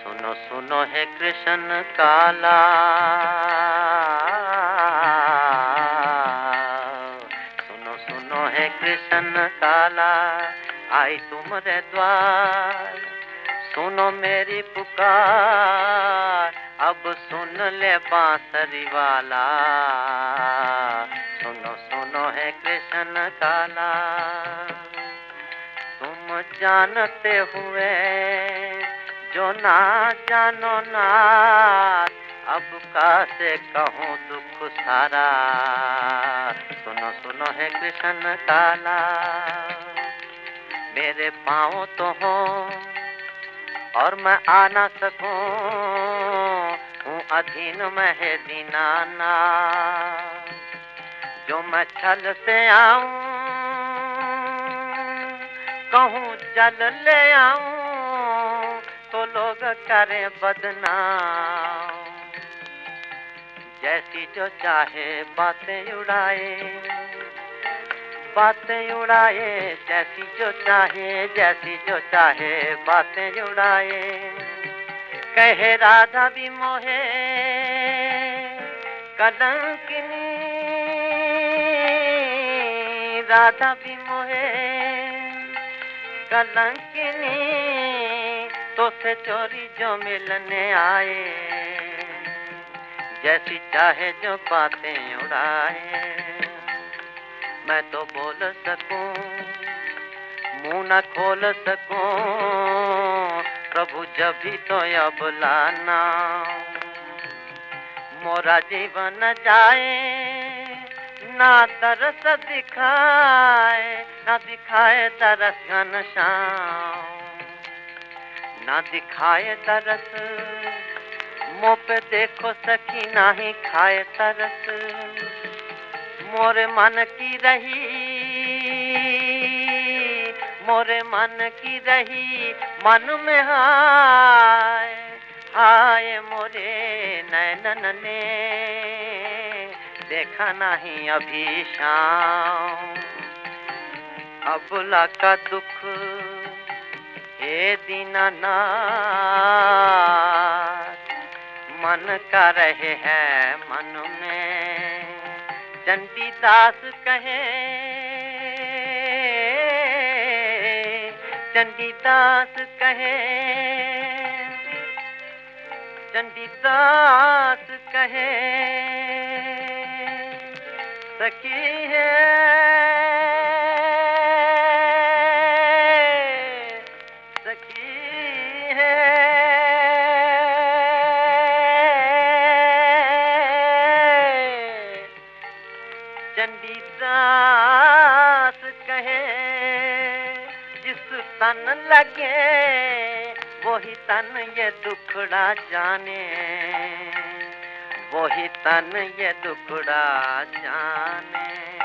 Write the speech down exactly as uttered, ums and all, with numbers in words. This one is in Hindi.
सुनो सुनो है कृष्ण काला, सुनो सुनो है कृष्ण काला, आई तुम्हारे द्वार। सुनो मेरी पुकार, अब सुन ले बांसुरी वाला। सुनो सुनो है कृष्ण काला। तुम जानते हुए जो ना जानो नाथ, अब कैसे कहूँ दुख सारा। सुनो सुनो है कृष्ण काला। मेरे पाँव तो हो और मैं आ ना सकूं, हूँ अधीन में है दीनाना। जो मैं छल से आऊं, कहूँ जल ले आऊं, तो लोग करें बदनाम। जैसी जो चाहे बातें उड़ाए, बातें उड़ाए, जैसी जो चाहे, जैसी जो चाहे बातें उड़ाए। कहे राधा भी मोहे कलंकिनी, राधा भी मोहे कलंकिनी, तो से चोरी जो मिलने आए। जैसी चाहे जो बातें उड़ाए, मैं तो बोल सकूं, मुंह न खोल सकूं, प्रभु जब भी तो अब लाना। मोरा जीवन जाए, ना तरस दिखाए, ना दिखाए तरस घनश्याम, ना दिखाए तरस। मुँह पे देखो सखी नाही खाए तरस। मोरे मन की रही, मोरे मन की रही, मन में हाय हाय मोरे नैनन ने देखा नहीं अभी शाम। अबला का दुख हे दीनानाथ, मन का रहे है मन में। चंडीदास कहे, चंडीदास कहे, चंडीदास कहे, सखी है, सखी है। चंडीदास कहे, जिस तन लगे वही तन ये दुखड़ा जाने, वही तन ये दुखड़ा जाने।